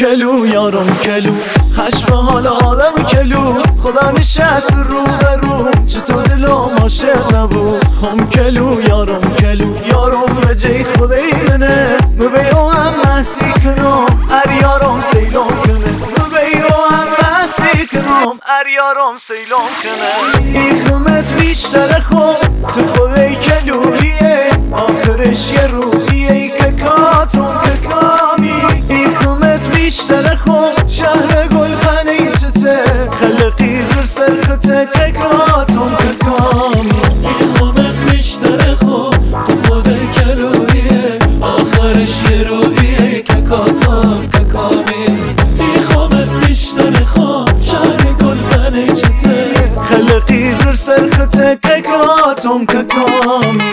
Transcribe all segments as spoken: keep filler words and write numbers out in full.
کلو یارم کلو خشم حال آدم کلو خدا نشست رو به رو چطور دلم عاشق نبود خم کلو یارم کلو یارم رجی خدای منه مبیو هم مسی کنم ار یارم سیلم کنه مبیو هم مسی کنم ار یارم سیلم کنه ای خمت بیشتر خوب تو خدای کلویه آخرش یه روحیه که کاتم که کامی ای خمت بیشتر خوب شهر گل قنی چته خلقی غر سرخته تکاتم که کامی ای خمت بیشتر خوب تو خود کلویه آخرش یه روحیه که کاتم که کامی ای خمت بیشتر خوب شهر گل قنی چته خلقی غر سرخته تکاتم که کامی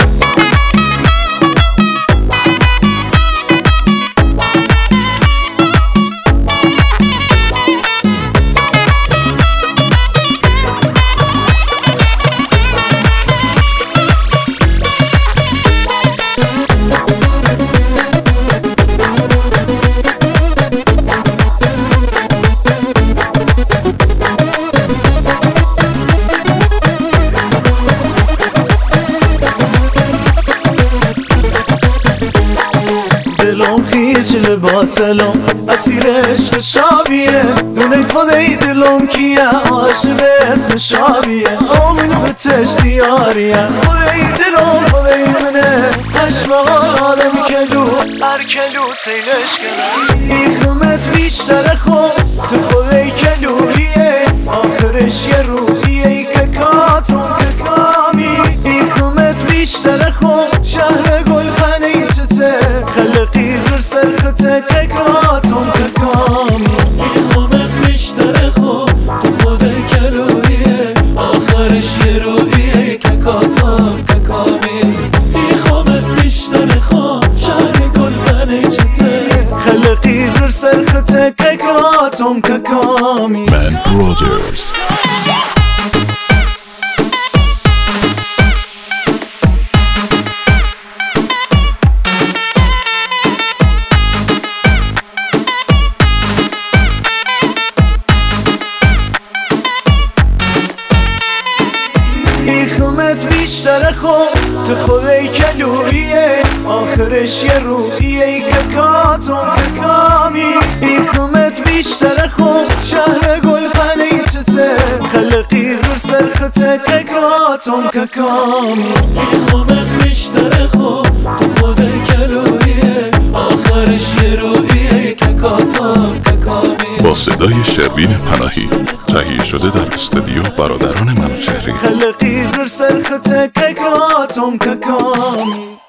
دلم خیچ لباسلم اسیر عشق شابیه دونه خدای دلم کیه عاشق اسم شابیه آمین به تشتیاریه خدای دلم خدای منه عشق آدم کلو هر کلو سیلش کنه ای خمت بیشتر خوب تو خدای کلویه آخرش یه روحیه که کاتم که کامی ای خمت بیشتر خوب شهر گل قنی چته خلقی غر سرخته تکاتم که کامی ای خمت بیشتر خوب تو خود کلویه آخرش یه روحیه که کاتم که کامی ای خمت بیشتر خوب شهر گل قنی چته خلقی غر سرخته تکاتم که کامی Man Brothers. ای خمت بیشتر خوب تو خدای کلویه آخرش یه روحیه که کاتم که کامی ای خمت بیشتر خوب شهر گل قنی چته خلقی غر سرخته تکاتم که کامی ای خمت بیشتر خوب تو خود کلویه آخرش یه روحیه که کاتم که کامی با صدای شروین پناهی تهیه شده در استودیو برادران منوچهری. خلقی غر سرخته تکاتم که کامی